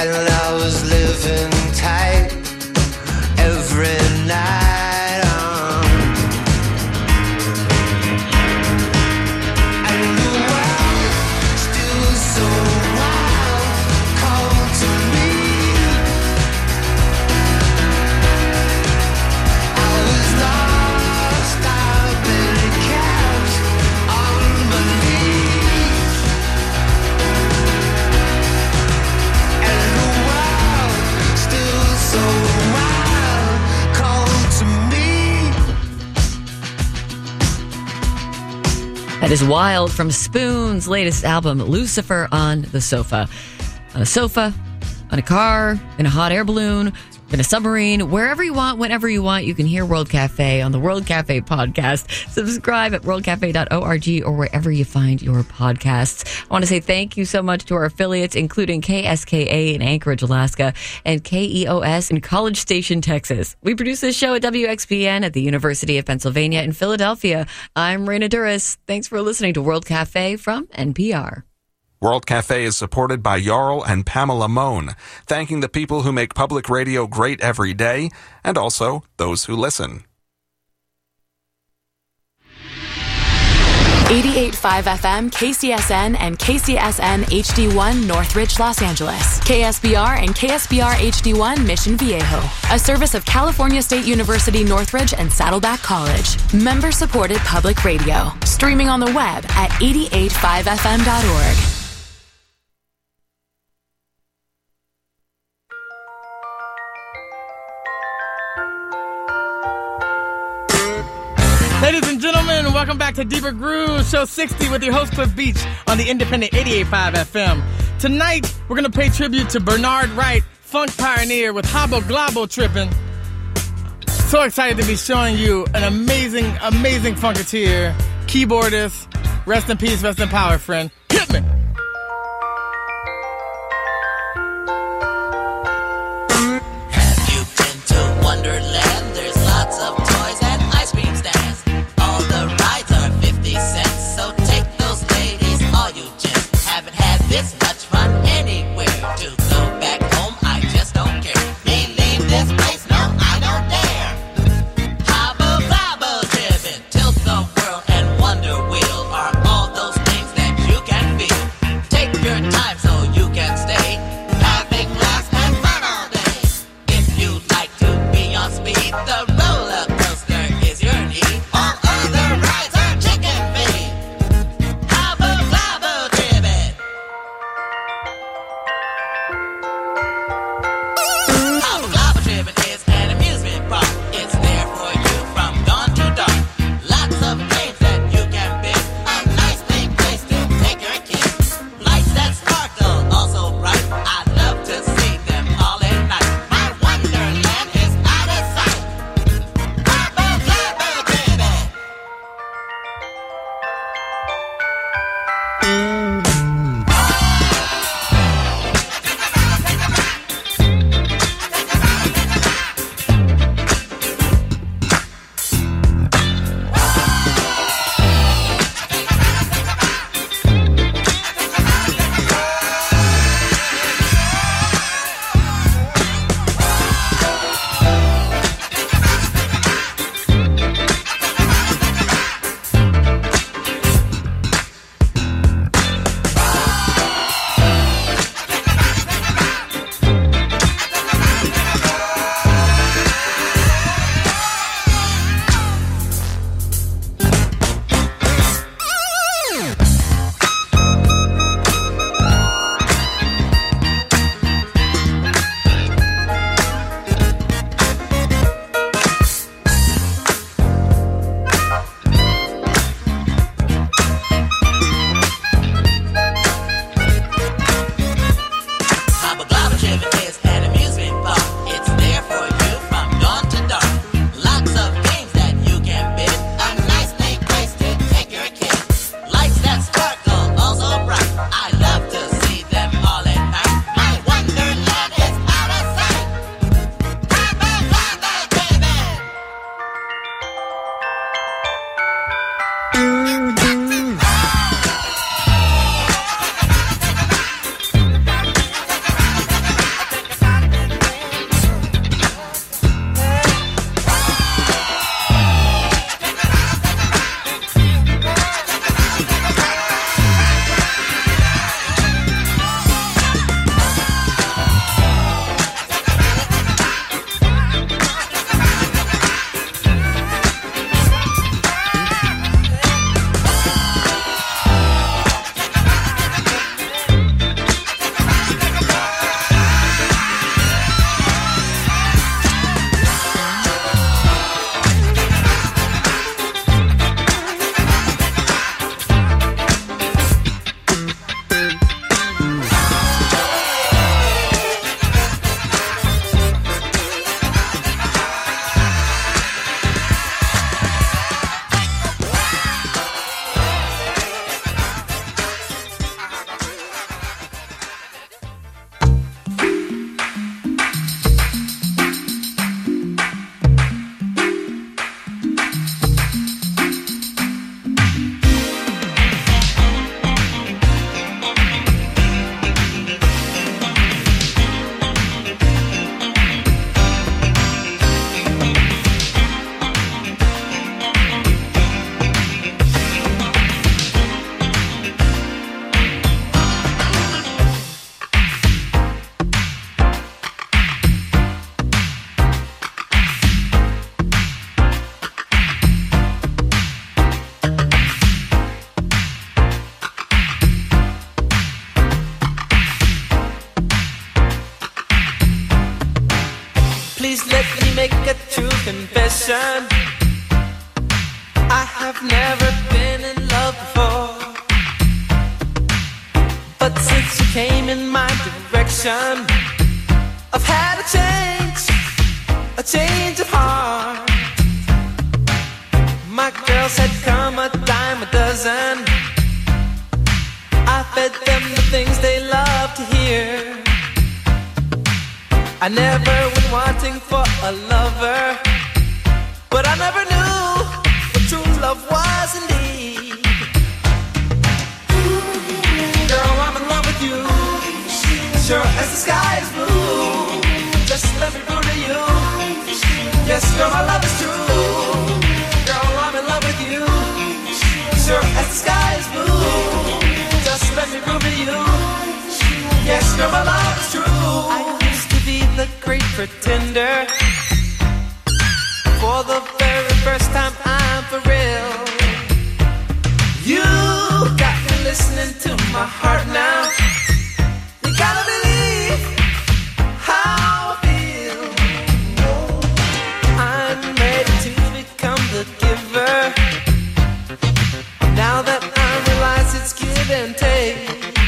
and I was living tight every night. And the world still so wild, called to me. I was lost, I've been kept on my knees. And the world still so wild, called to me. That is Wild from Spoon's latest album, Lucifer on the Sofa. On a sofa, on a car, in a hot air balloon, in a submarine, wherever you want, whenever you want, you can hear World Cafe on the World Cafe podcast. Subscribe at worldcafe.org or wherever you find your podcasts. I want to say thank you so much to our affiliates, including KSKA in Anchorage, Alaska, and KEOS in College Station, Texas. We produce this show at WXPN at the University of Pennsylvania in Philadelphia. I'm Raina Duras. Thanks for listening to World Cafe from NPR. World Cafe is supported by Jarl and Pamela Mohn, thanking the people who make public radio great every day, and also those who listen. 88.5 FM, KCSN, and KCSN HD1 Northridge, Los Angeles. KSBR and KSBR HD1 Mission Viejo. A service of California State University Northridge and Saddleback College. Member-supported public radio. Streaming on the web at 885fm.org. Ladies and gentlemen, welcome back to Deeper Grooves, Show 60 with your host, Cliff Beach, on the independent 88.5 FM. Tonight, we're going to pay tribute to Bernard Wright, funk pioneer with Hobble Globble Trippin'. So excited to be showing you an amazing, amazing funketeer, keyboardist. Rest in peace, rest in power, friend. Hit me! Have you been to Wonderland? There's lots of toys and ice cream stands. All the rides are 50 cents, so take those ladies, all you gents. Haven't had this much fun anywhere. To go back home, I just don't care. Me leave this place, no, I don't dare. Hobble Globble Trippin', Tilt the World and Wonder Wheel are all those things that you can Please let me make a true confession. I have never been in love before, but since you came in my direction, I've had a change of heart. My girls had come a dime a dozen. I fed them the things they love to hear. I never went wanting for a lover, but I never knew what true love was indeed. Girl, I'm in love with you, sure as the sky is blue. Just let me prove to you, yes, girl, my love is true. Girl, I'm in love with you, sure as the sky is blue. Just let me prove to you, yes, girl, my love is true. I used to be the great pretender. For the very first time, I'm for real. You got me listening to my heart now. You gotta believe how I feel. I'm ready to become the giver. Now that I realize it's give and take.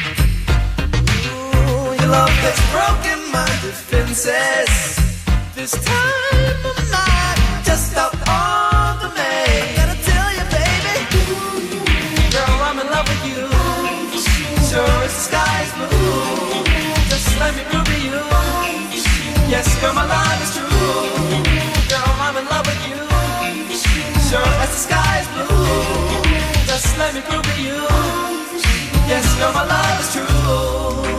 Ooh, your love has broken my defenses. This time I'm not just out on the main. Gotta tell you, baby, girl, I'm in love with you. Sure as the sky's blue. Just let me prove to you, yes, girl, my love is true. Girl, I'm in love with you. Sure as the sky's blue. Just let me prove to you, yes, girl, my love is true.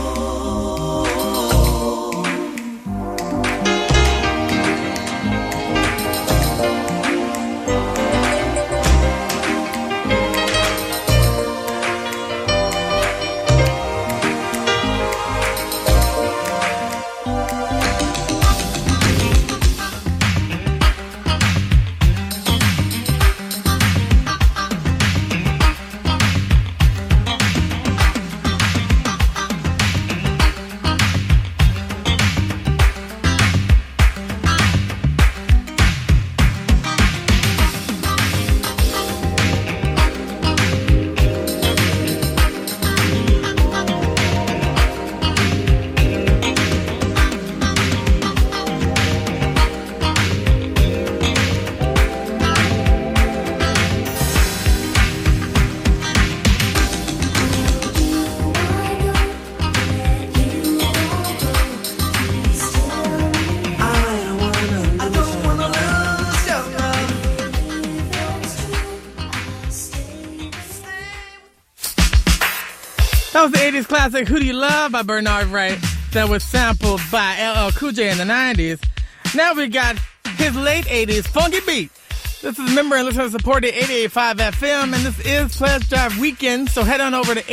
That was the 80s classic Who Do You Love by Bernard Wright that was sampled by LL Cool J in the 90s. Now we got his late 80s Funky Beat. This is member and listener supported 88.5 FM, and this is Pledge Drive Weekend, so head on over to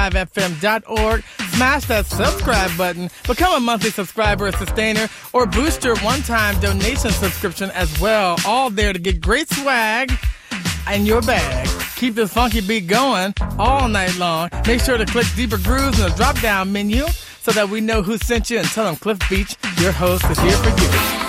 88.5fm.org, smash that subscribe button, become a monthly subscriber or sustainer, or boost your one-time donation subscription as well, all there to get great swag in your bag. Keep this funky beat going all night long. Make sure to click Deeper Grooves in the drop-down menu so that we know who sent you, and tell them Cliff Beach, your host, is here for you.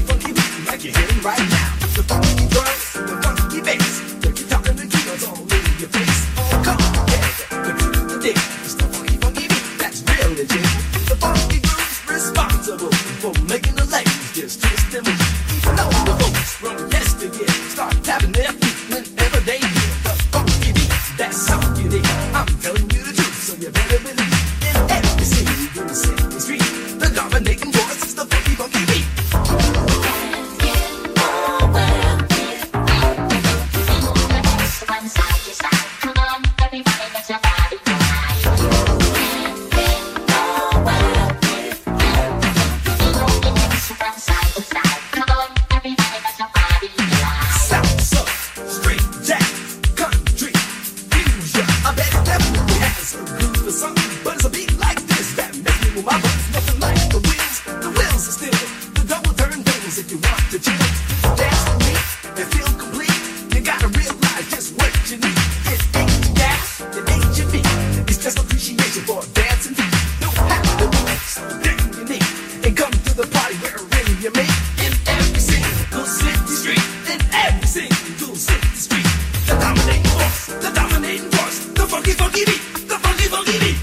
Right now, the funky drums, the funky bass, the guitar and the keyboards all in. hit the street. The dominating force, the dominating force. The funky, funky beat, the funky, funky beat.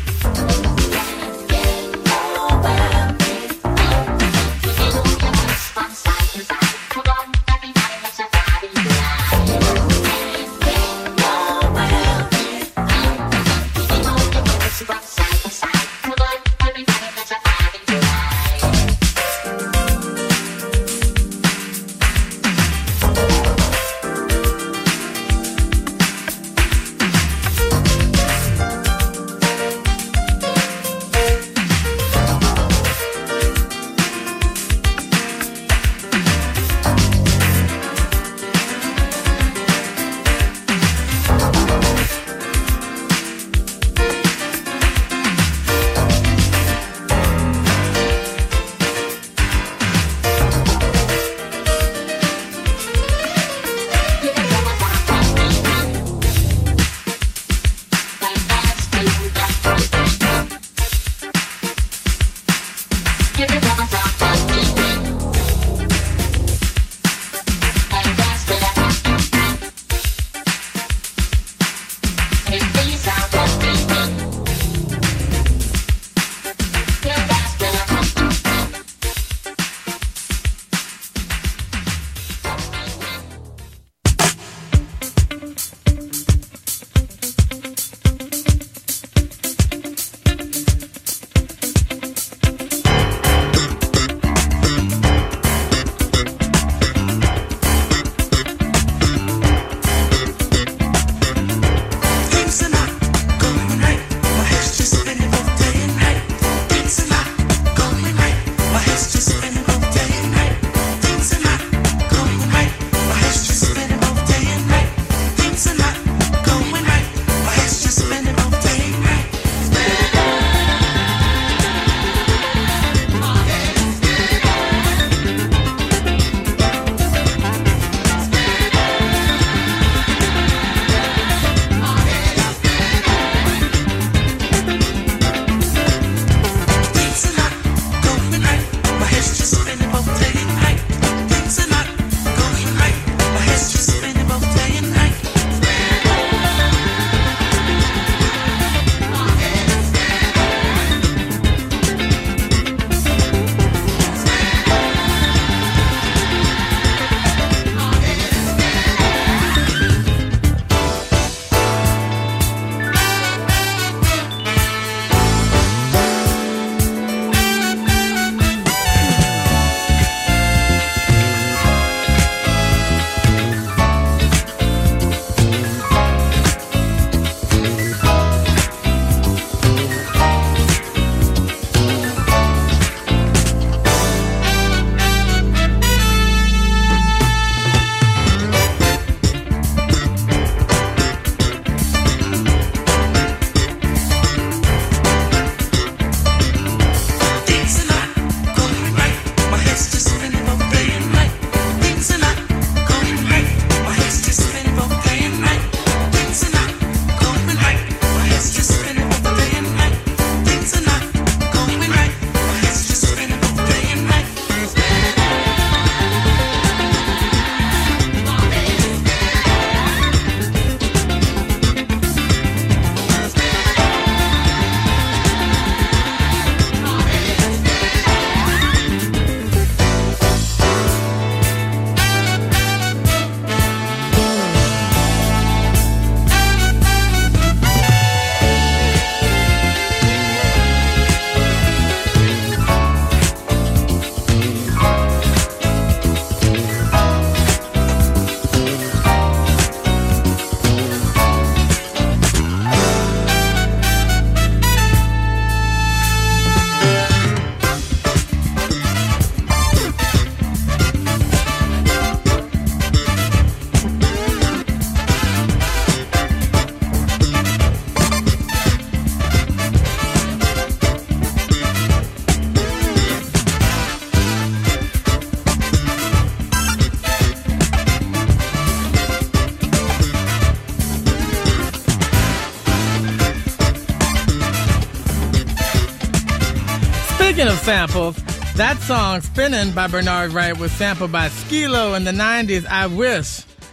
Speaking of samples, that song, Spinning by Bernard Wright, was sampled by Skee-Lo in the 90s, I Wish.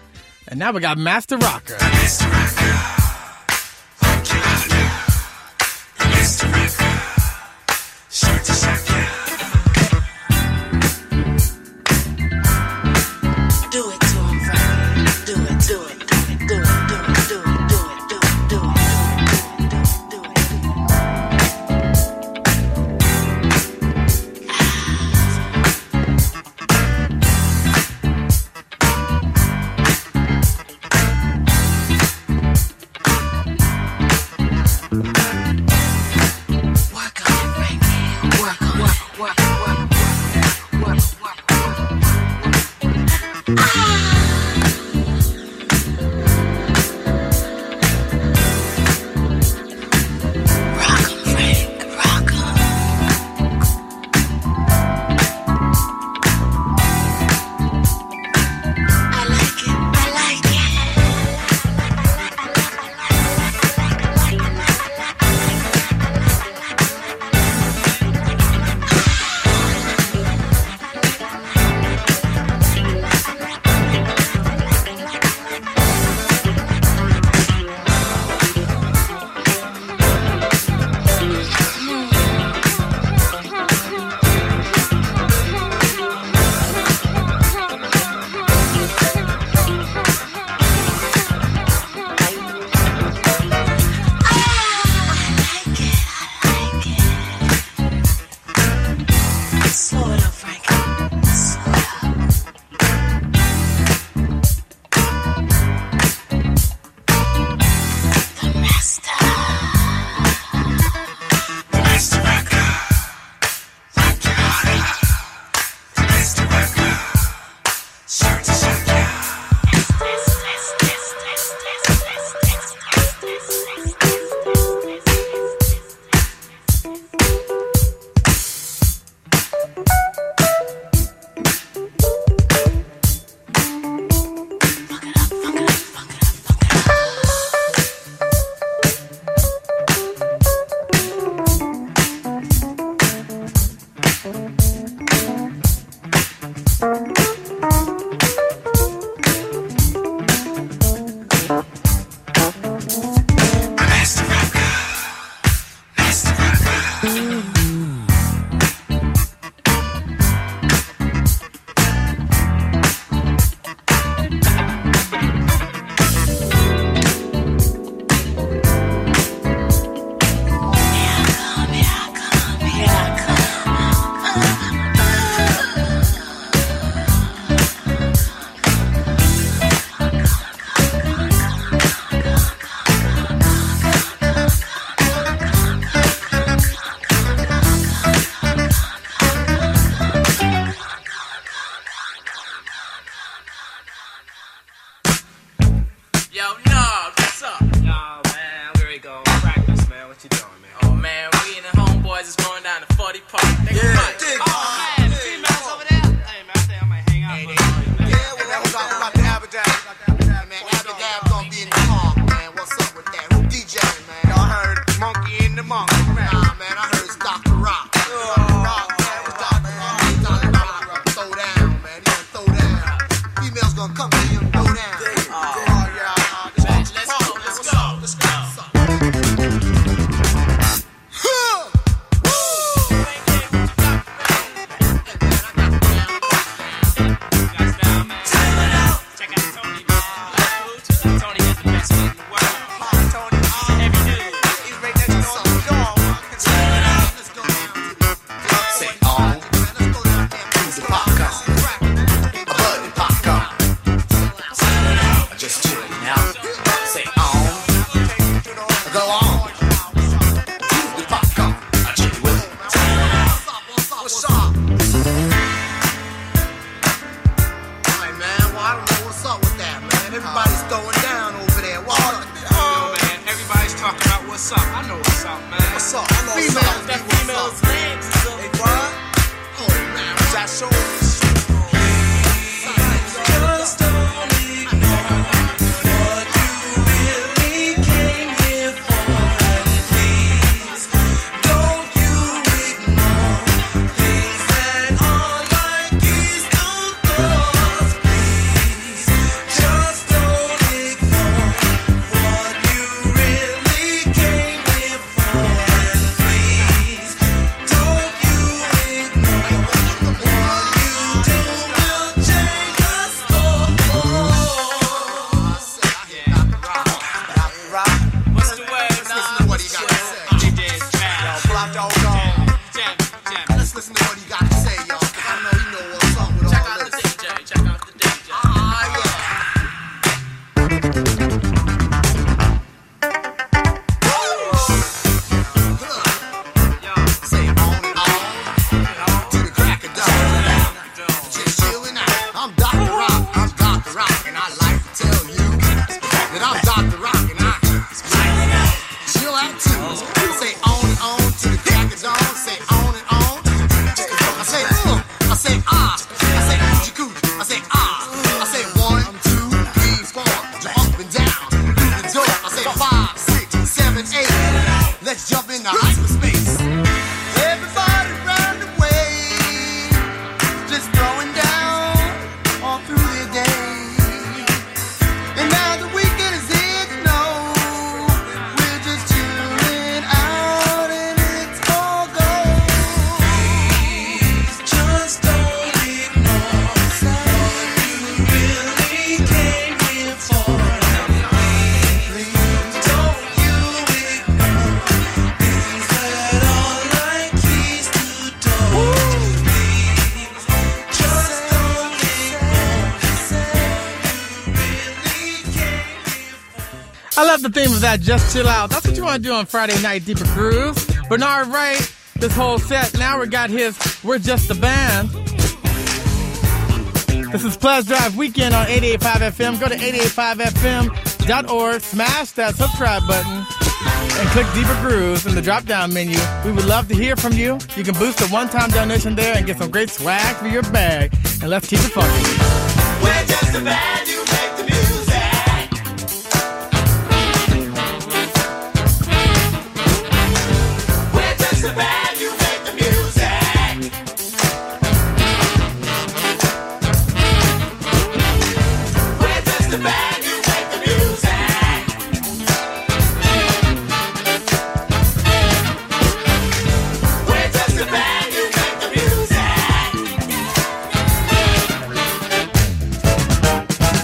And now we got Master Rocker. Just don't and down. Through the door, I say 5, 6, 7, 8. Let's jump into hyperspace. Everybody round the way, just throwing down all through the day. And now the weekend is here, you know, we're just chilling out and it's all gold. Just don't ignore what you really came here for. Please don't you ignore things that are like keys to doors. Please just don't ignore you really came here for. I love the theme of that, Just Chill Out. That's what you want to do on Friday night, Deeper Grooves. Bernard Wright, this whole set. Now we got his We're Just a Band. This is Plus Drive Weekend on 88.5 FM. Go to 88.5fm.org, smash that subscribe button, and click Deeper Grooves in the drop-down menu. We would love to hear from you. You can boost a one-time donation there and get some great swag for your bag. And let's keep it funky. We're just a band, you make the music. We're just a band, you make the music. We're just a band, you make the music. We're just a band, you make the music.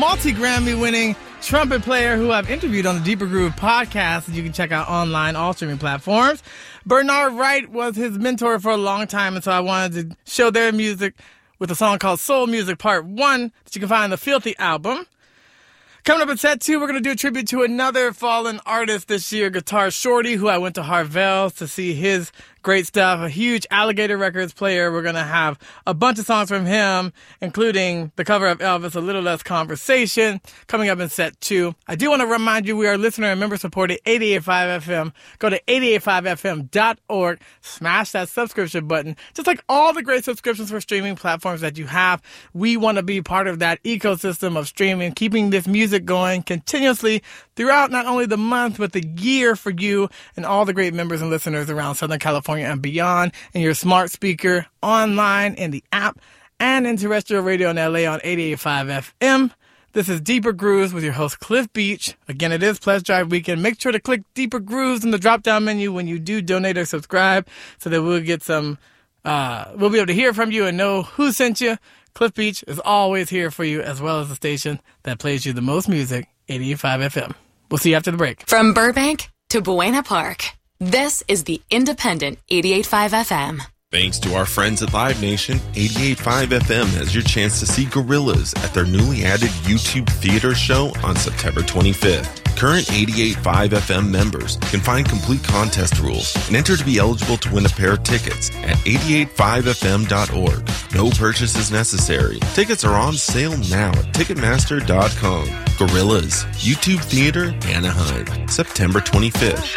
multi-Grammy winning trumpet player who I've interviewed on the Deeper Groove podcast that you can check out online, all streaming platforms. Bernard Wright was his mentor for a long time, and so I wanted to show their music with a song called Soul Music Part 1 that you can find on the Filthy album. Coming up in set 2, we're going to do a tribute to another fallen artist this year, Guitar Shorty, who I went to Harvell's to see his great stuff. A huge Alligator Records player. We're going to have a bunch of songs from him, including the cover of Elvis, A Little Less Conversation, coming up in set 2. I do want to remind you we are listener and member supported 88.5 FM. Go to 88.5fm.org, smash that subscription button. Just like all the great subscriptions for streaming platforms that you have, we want to be part of that ecosystem of streaming, keeping this music going continuously throughout not only the month, but the year for you and all the great members and listeners around Southern California and beyond, in your smart speaker, online, in the app, and in terrestrial radio in LA on 88.5 FM. This is Deeper Grooves with your host, Cliff Beach. Again, it is Pledge Drive Weekend. Make sure to click Deeper Grooves in the drop-down menu when you do donate or subscribe so that we'll get some, we'll be able to hear from you and know who sent you. Cliff Beach is always here for you, as well as the station that plays you the most music, 88.5 FM. We'll see you after the break. From Burbank to Buena Park, this is the independent 88.5 FM. Thanks to our friends at Live Nation, 88.5 FM has your chance to see Gorillaz at their newly added YouTube theater show on September 25th. Current 88.5 FM members can find complete contest rules and enter to be eligible to win a pair of tickets at 88.5fm.org. No purchase is necessary. Tickets are on sale now at Ticketmaster.com. Gorillaz, YouTube Theater, Anaheim, September 25th.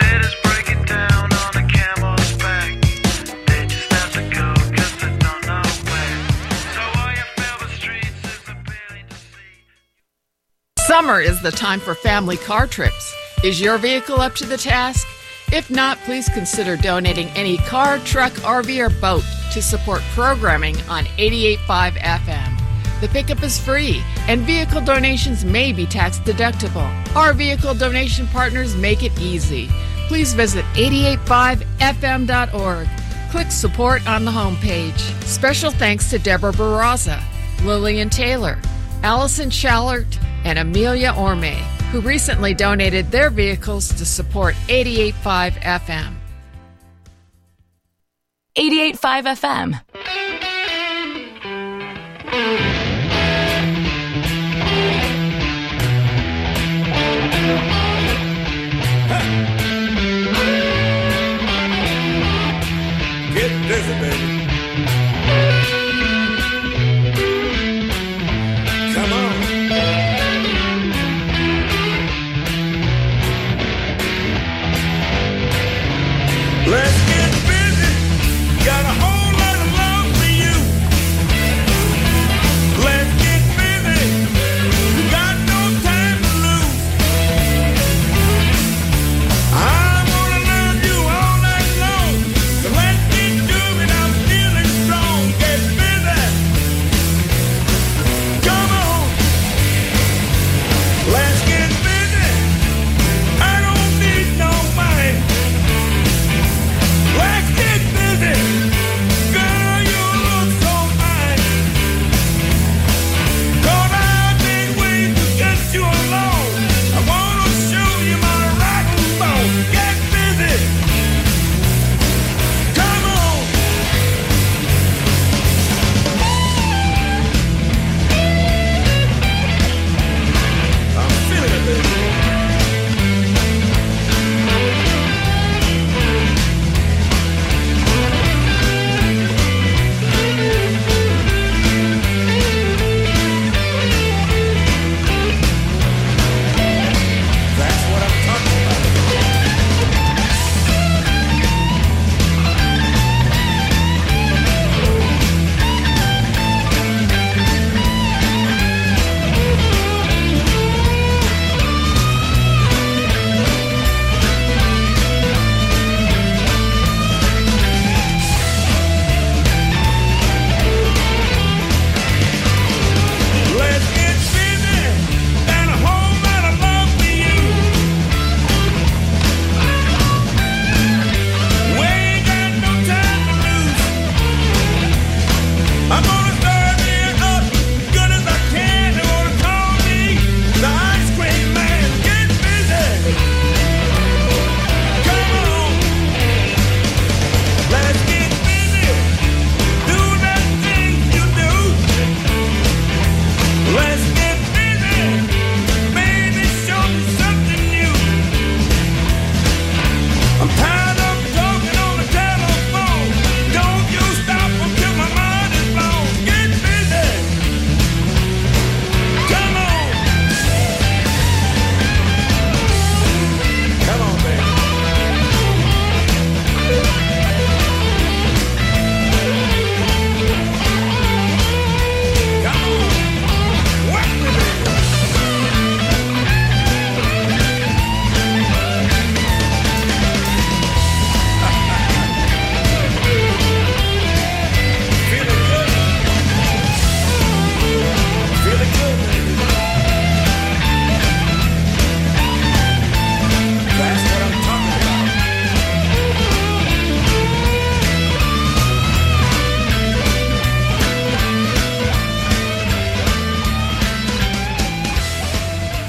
Summer is the time for family car trips. Is your vehicle up to the task? If not, please consider donating any car, truck, RV, or boat to support programming on 88.5 FM. The pickup is free, and vehicle donations may be tax deductible. Our vehicle donation partners make it easy. Please visit 88.5fm.org. Click support on the homepage. Special thanks to Deborah Barraza, Lillian Taylor, Allison Schallert, and Amelia Orme, who recently donated their vehicles to support 88.5 FM. 88.5 FM. Get busy, baby. Come on. Let's get busy. Got a whole lot of love for you.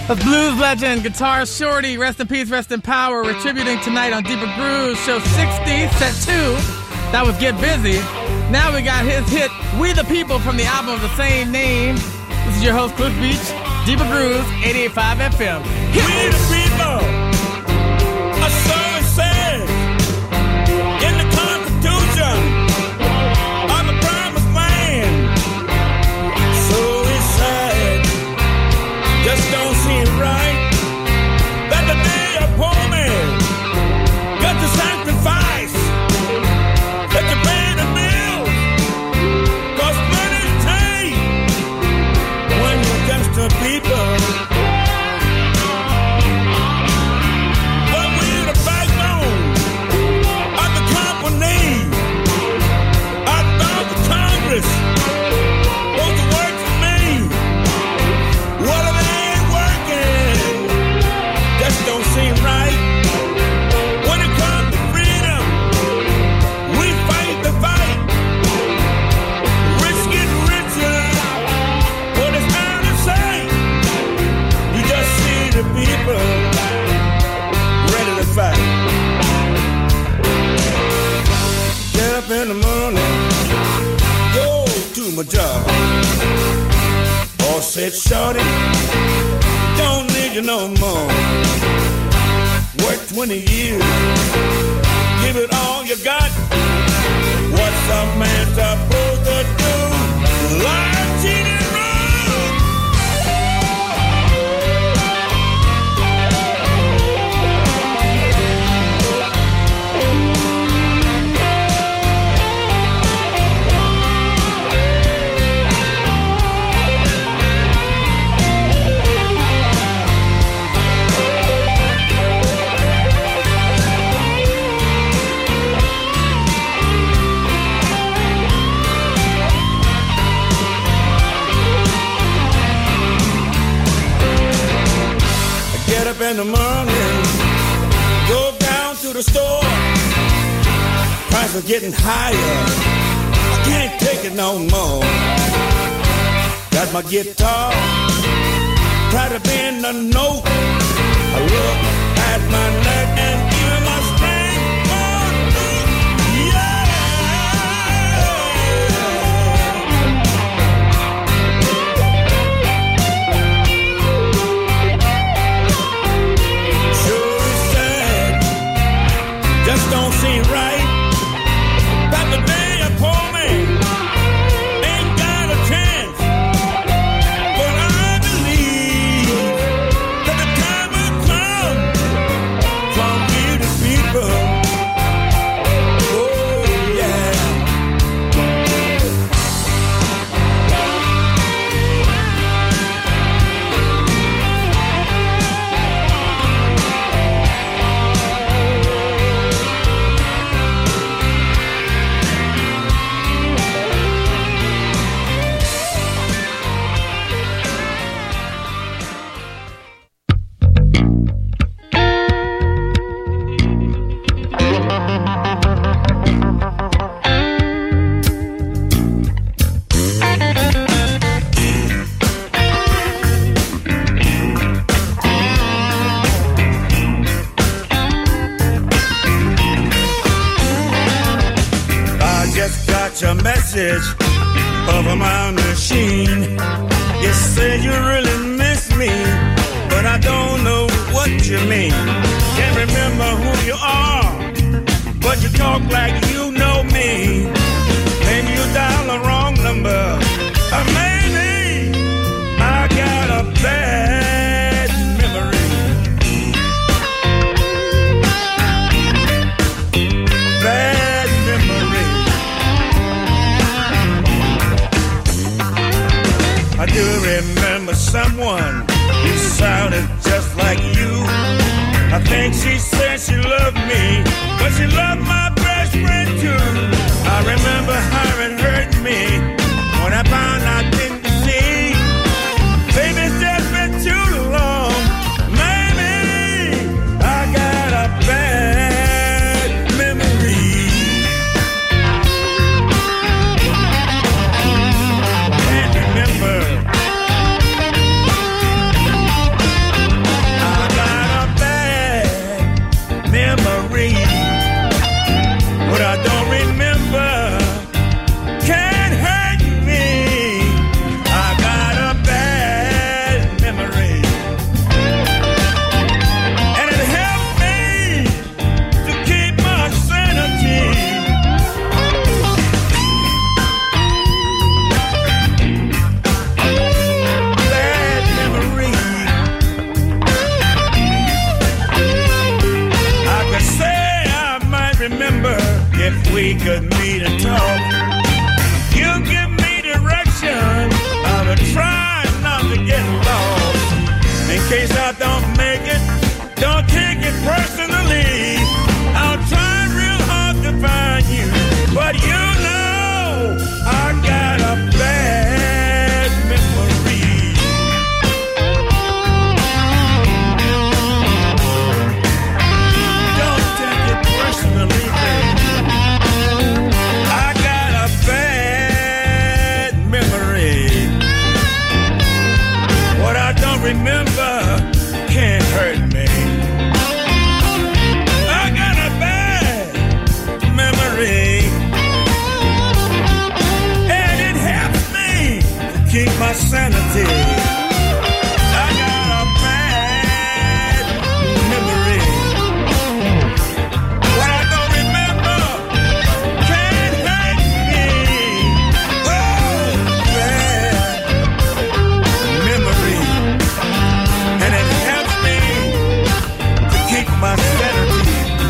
That's blues legend, Guitar Shorty, rest in peace, rest in power, retributing tonight on Deeper Grooves, show 60, set 2. That was Get Busy. Now we got his hit, We the People, from the album of the same name. This is your host, Cliff Beach, Deeper Grooves, 88.5 FM. We the people, a song says, in the Constitution of the promised land. So it's sad, just don't seem right that the day of poor man got to sacrifice, that you pay the bills, 'cause money's tight when you're just a people. But we're the backbone of the company. I thought the Congress was to work for me. What if they ain't working? Just don't seem right. When it comes to freedom, we fight the fight. Rich get richer, what it's hard to say. You just see the people ready to fight. Get up in the morning, go to my job. Boss said, shorty, don't need you no more. Work 20 years, give it all you got. What's a man supposed to do? Lie, cheat, and run. Get up in the morning, go down to the store. Prices are getting higher, I can't take it no more. Got my guitar, try to bend the note. I look at my neck and feel my string on loose. Yeah. Sure is sad, just don't seem right that the day of poor man ain't got a chance. But I believe that the time will come for we the people. Oh yeah. I just got your message over my machine. You said you really miss me, but I don't know what you mean. Can't remember who you are, but you talk like you know me. Maybe you dial the wrong number, or maybe I got a bad memory. Bad memory. I do remember someone who sounded just like you. I think she said she loved me, but she loved my best friend too. I remember how it hurt me when I found I didn't see. Baby, it's just been too long. Maybe I got a bad memory. Can't remember. we could meet and talk. You give me direction, I will try not to get lost. In case I don't make it, don't take it personally. I'll try real hard to find you, but you know I got a bad memory. Don't take it personally, baby. I got a bad memory. What I don't remember can't hurt me. I got a bad memory, and it helps me to keep my sanity. I got a bad memory. What I don't remember can't hurt me. Oh, bad memory, and it helps me to keep my sanity.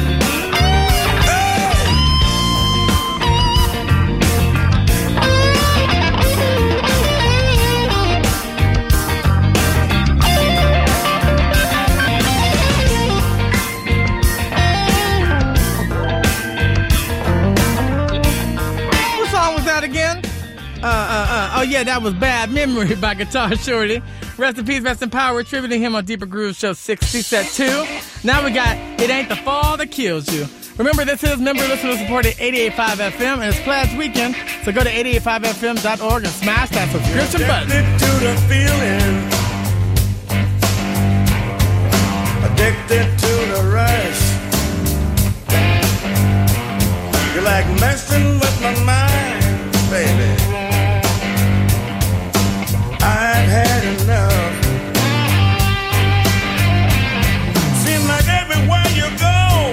What song was that again? Oh yeah, that was Bad Memory by Guitar Shorty. Rest in peace, rest in power. We're tributing him on Deeper Groove Show 60, set 2. Now we got It Ain't the Fall That Kills You. Remember, this is member listener supported 88.5 FM, and it's Pledge Weekend, so go to 885fm.org and smash that subscription button. Addicted to the feeling, addicted to the rush. You're like messing with my mind, baby. I've had enough. Seems like everywhere you go,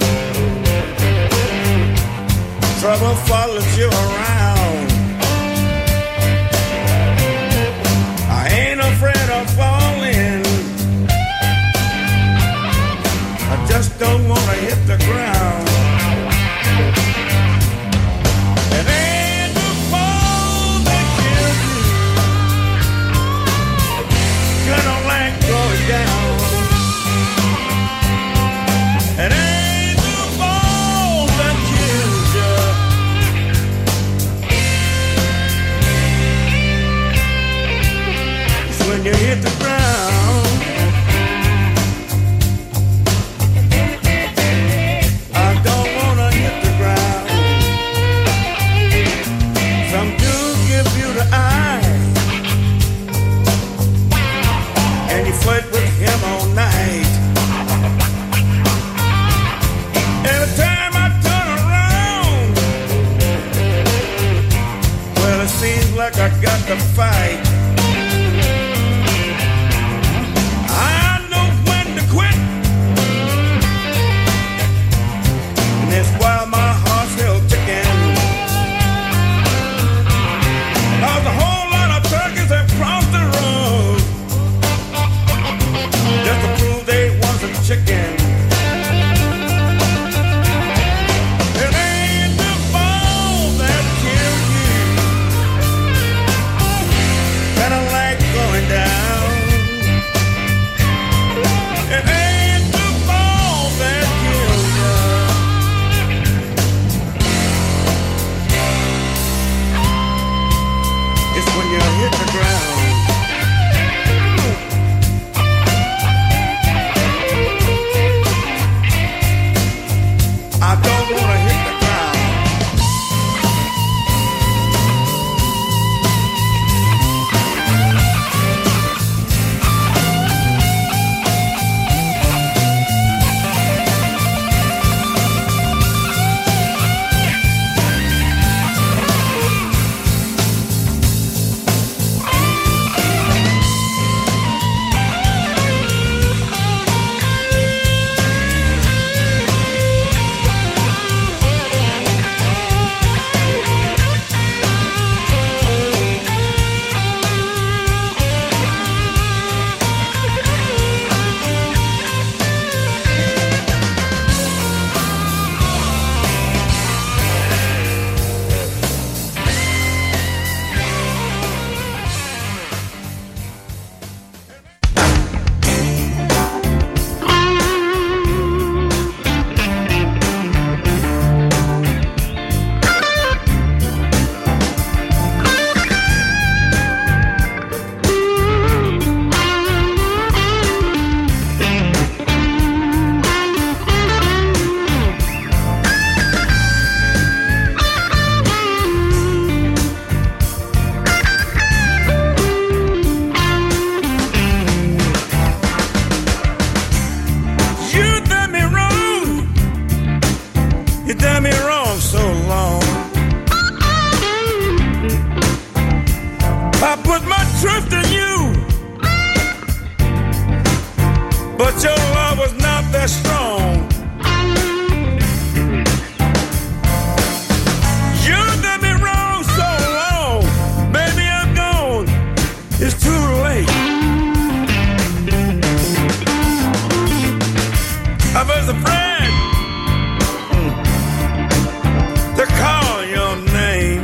trouble follows you around. I ain't afraid of falling, I just don't wanna hit the ground. It ain't the fall that kills you, gonna let go down. It ain't the fall that kills you, it's when you hit the ground. I don't wanna hit the ground. Some dude give you the eye, and you flirt with him all night. Every time I turn around, well, it seems like I got to fight. I know when to quit, and that's why my heart's still ticking. There's a whole lot of turkeys that crossed the road just to prove they wasn't chicken. It ain't the fall that kills you, done me wrong so long. I put my trust in you, but your love was not that strong. You done me wrong so long, baby, I'm gone. It's too late. I was a friend to call your name.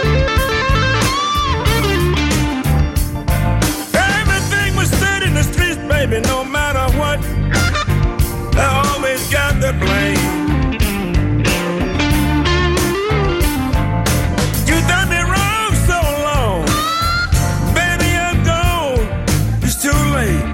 Everything was said in the streets, baby, no matter what, I always got the blame. You done me wrong so long, baby, I'm gone, it's too late.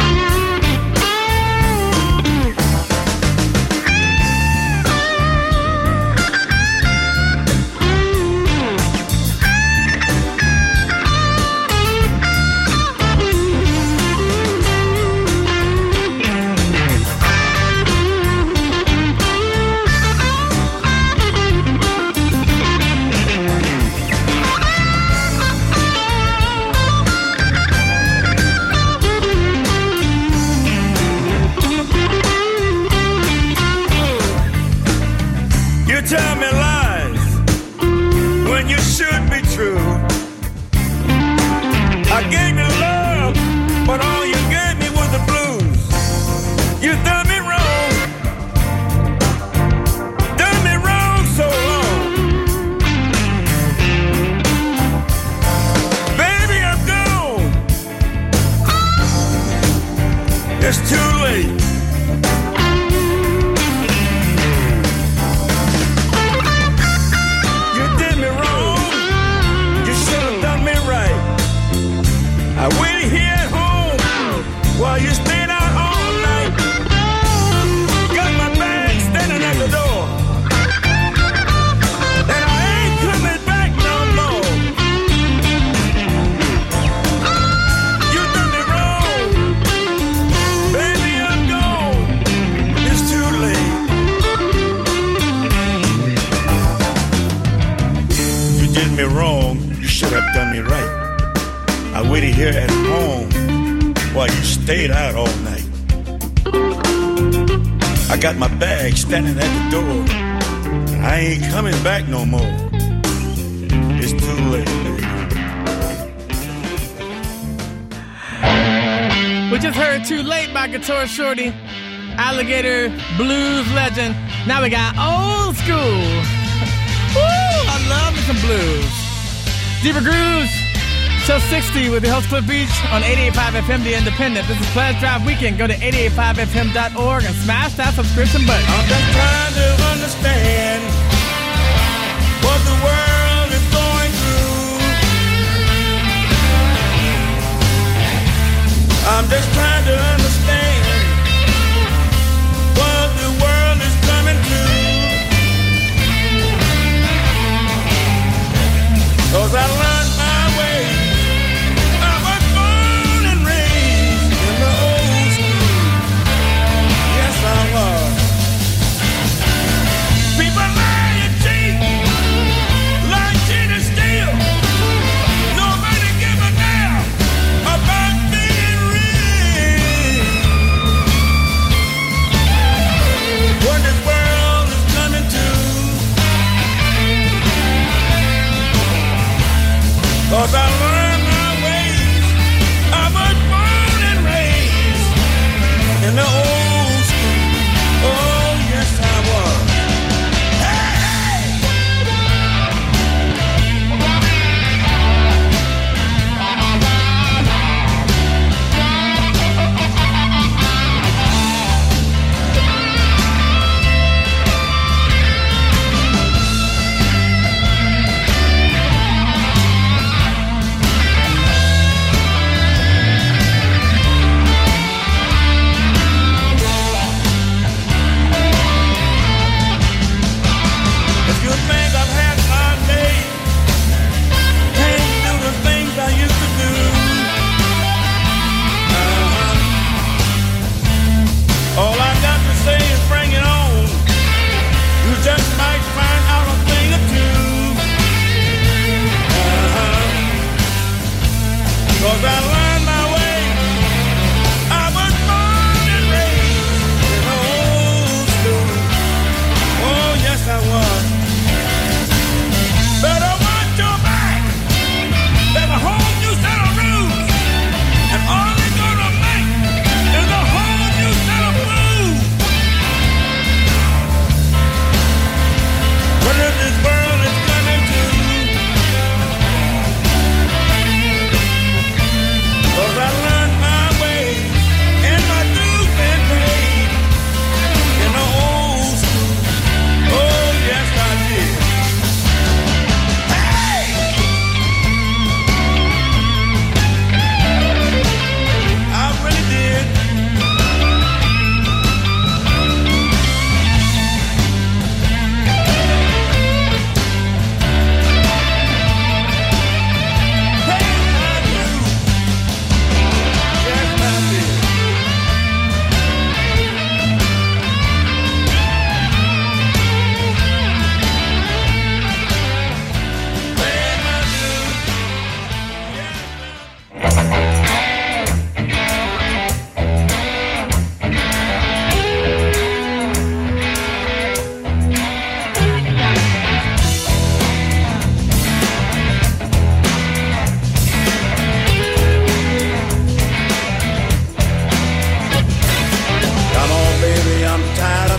You tell me lies when you should be true. I gave you love, but all you gave me was the blues. You done me wrong so long. Baby, I'm gone. It's too late. You did me wrong. You should have done me right. I waited here at home while you stayed out all night. Got my bag standing at the door, and I ain't coming back no more. You done me wrong, baby, I'm gone. It's too late. You did me wrong. You should have done me right. I waited here at home while you stayed out all night. I got my bag standing at the door, and I ain't coming back no more. It's too late, baby. We just heard Too Late by Guitar Shorty, Alligator Blues legend. Now we got old school. Woo, I love me some blues. Deeper Grooves, Show 60 with your host Cliff Beach on 88.5 FM The Independent. This is Pledge Drive Weekend. Go to 885fm.org and smash that subscription button. I'm just trying to understand what the world is going through. I'm just trying to understand what the world is coming to. 'Cause I learned my way. I was born and raised in the old school. Yes, I was. People lie and cheat, like cheat and steal. Nobody give a damn about being real.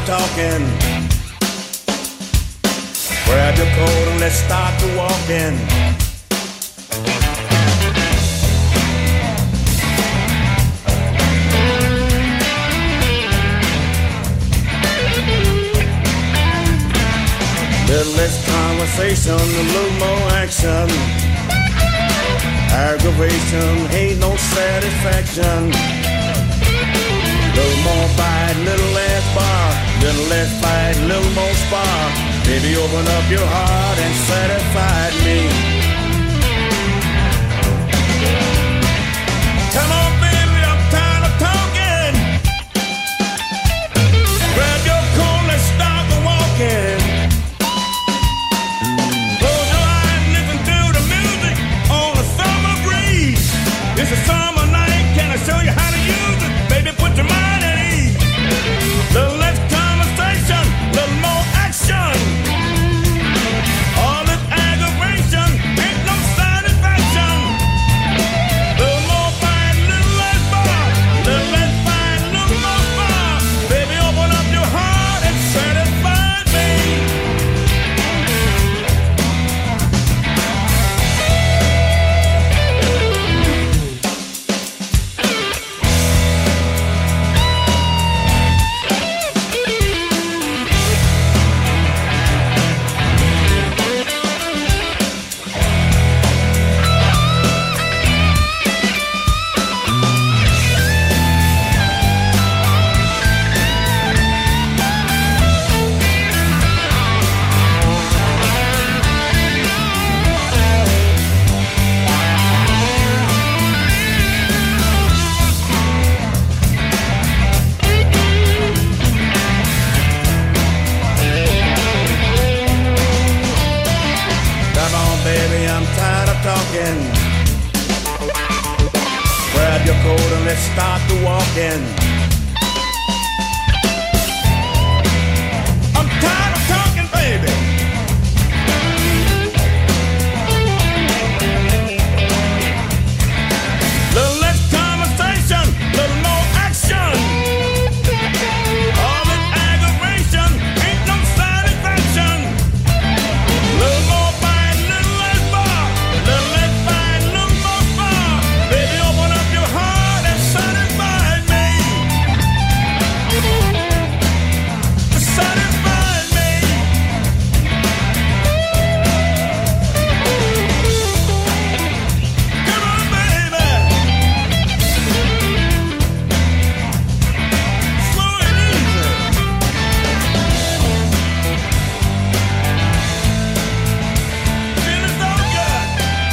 of talking. Grab your coat and let's start to walking. Little less conversation, a little more action. Aggravation ain't no satisfaction. Little more bite, little less bar. Little less fight, little more spar. Baby, open up your heart and satisfy me. Come on, baby, I'm tired of talking. Grab your coat, let's start the walking. Close your eyes, listen to the music on a summer breeze. It's a summer night, can I show you how to use it? Baby, put your mind at ease. Little less conversation, little more action. All this aggravation ain't no satisfaction. Little more fight, little less bar. Little less fight, little more bar. Baby, open up your heart and satisfy me. Come on, baby, I'm tired of talking. Grab your coat and let's start the walking. I'm tired of talking, baby. Little less conversation, little more action. All this aggravation ain't no satisfaction. Little more fight, little less bar. Little less fight, little more bar. Baby, open up your heart and satisfy me. Satisfy me. Come on, baby. Slow and easy. Feeling so good.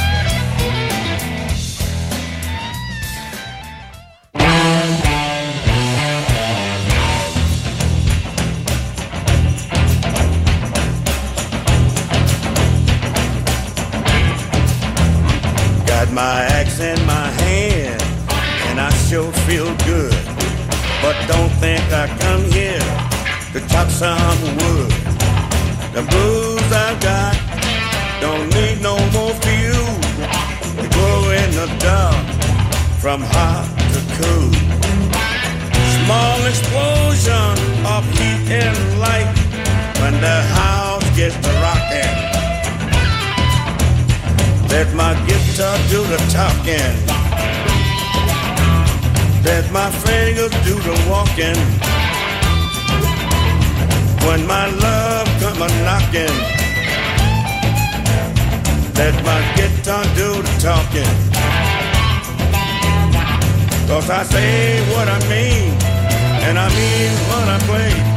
Got my axe in my hand, and I sure feel good. But don't think I come here to chop some wood. The blues I've got don't need no more fuel to go in the dark from hot to cool. Small explosion of heat and light when the house gets to rocking. Let my guitar do the talking. Let my fingers do the walking. When my love come a-knocking, let my guitar do the talking. 'Cause I say what I mean, and I mean what I play.